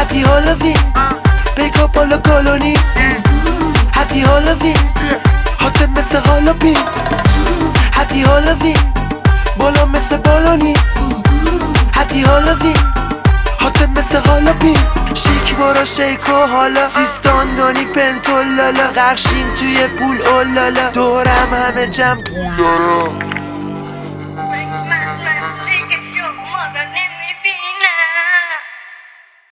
هپی هالوین بیکا بالا کالونی هپی هالوین هات مثل هالوپین هپی هالوین بالا مثل بالونی هپی هالوین هات مثل هالوپین شیک بارا شیک و حالا سیستان دانی پنتولالا غرشیم توی پول اولالا دورم همه جمع پولارا